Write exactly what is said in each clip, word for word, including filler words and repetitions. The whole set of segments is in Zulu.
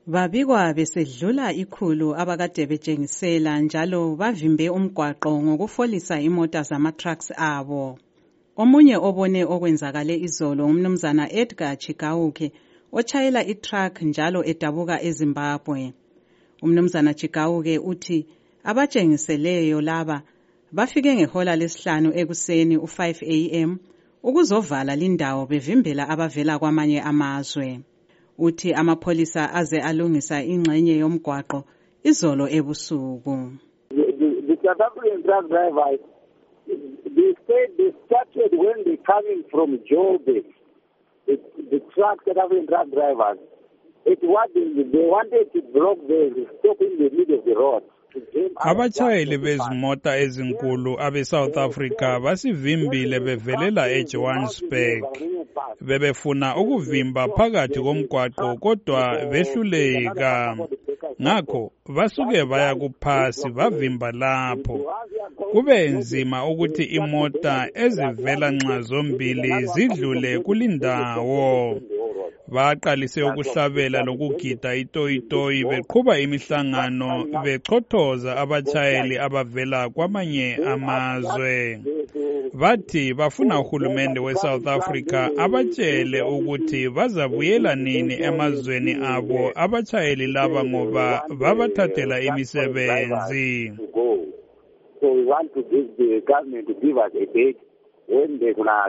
Babikwa besedlula ikhulu abakade betshengisela njalo bavimbe umgwaqo ngokufolisa imota zama-trucks abo. Omunye obone okwenzakale izolo umnumzana Edgar Chigauke otshayela i-truck njalo edabuka eZimbabwe. Umnumzana Chigauke uthi abatshengiseleyo laba bafike ngehola lesihlanu ekuseni u five A M ukuzovala lindawo bevimbela abavela kwamanye amazwe. Uthi amapholisa aze alungisa ingxenye yomgwaqo izolo ebusuku. The, the, the South African truck drivers, they said they started when they coming from Joburg. The, the truck South African truck drivers, it was they wanted to block the stop in the middle of the road. Abatshayeli bezimota ezinkulu abe South Africa basivimbile bevelela eJohannesburg. Bebefuna ukuvimba phakathi komgwaqo kodwa behluleka. Ngakho basuke baya kuphasi bavimba lapho. Kube nzima ukuthi imota ezivela nxa zombili zidlule kulindawo. Baqalise ukuhlabela lokugida itoyitoyi beqhuba imihlangano bechothoza abatshayeli abavela kwamanye amazwe. Bathi bafuna uhulumende we-South Africa abatshele ukuthi bazabuyela nini emazweni abo abatshayeli laba ngoba babathathela imisebenzi. So we want to give the government to give us a date when they gonna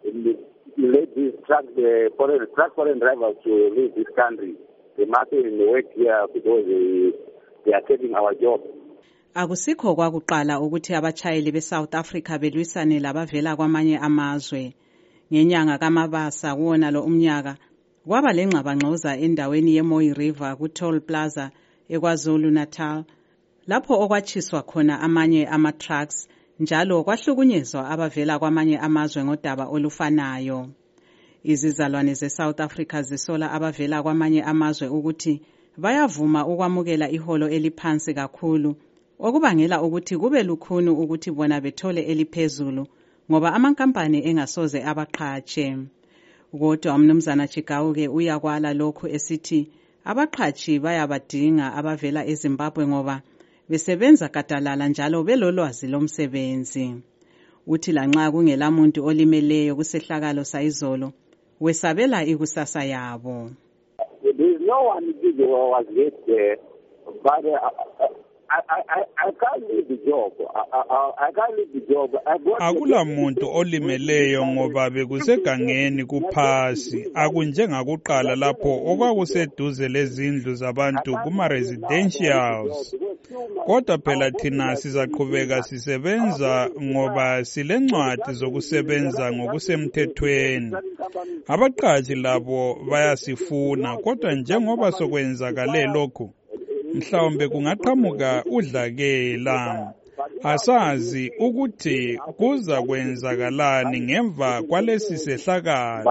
let these truck the foreign truck foreign drivers to leave this country. They must work here because they, they are taking our job. Akusikho kwakuqala ukuthi abatshayeli be-South Africa belwisane labavela kwamanye amazwe. Ngenyanga kaMabasa kuwona lo umnyaka kwaba lengxabangxoza endaweni yeMooi River ku-Toll Plaza eKwaZulu Natal lapho okwatshiswa khona amanye ama-trucks njalo kwahlukunyezwa abavela kwamanye amazwe ngodaba olufanayo. Izizalwane ze-South Africa zisola abavela kwamanye amazwe ukuthi bayavuma ukwamukela iholo eliphansi kakhulu okubangela ukuthi kube lukhuni ukuthi bona bethole eliphezulu ngoba amankampani engasoze abaqhatshe. Kodwa umnumzana Chigauke uyakwala lokhu esithi abaqhatshi bayabadinga abavela eZimbabwe ngoba besebenza gadalala njalo belolwazi lomsebenzi. Uthi lanxa kungela muntu olimeleyo kusehlakalo sayizolo wesabela ikusasa yabo. There is no one who was yet there, but uh, I, I, I can't leave the job. I, I, I can't leave the job. Akula muntu olimeleyo ngoba bekusegangeni kuphasi akunjengakuqala lapho okwakuseduze lezindlu zabantu kuma residentials. Kodwa phela thina sizaqhubeka sisebenza ngoba silencwadi zokusebenza ngokusemthethweni. Abaqhashi labo bayasifuna kodwa njengoba sokwenzakale lokhu mhlawumbe kungaqhamuka udlakela. Asazi ukuthi kuza kwenzakalani ngemva kwalesi sehlakalo.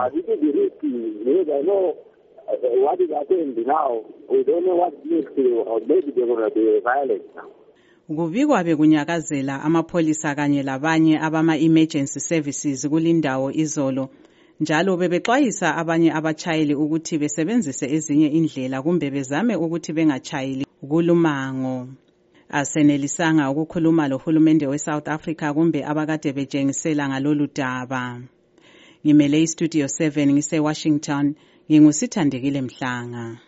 What is happening now? We don't know what next or maybe they're going to be violent now. Kubikwa bekunyakazela amapholisa kanye labanye abama-emergency services kulindawo izolo njalo bebexwayisa abanye abatshayeli ukuthi besebenzise ezinye indlela kumbe bezame ukuthi bengatshayeli kulumango. Asenelisanga ukukhuluma lohulumende we-South Africa kumbe abakade betshengisela ngalolu daba. Ngimele iStudio seven ngise Washington, ngingusithandekile Mhlanga.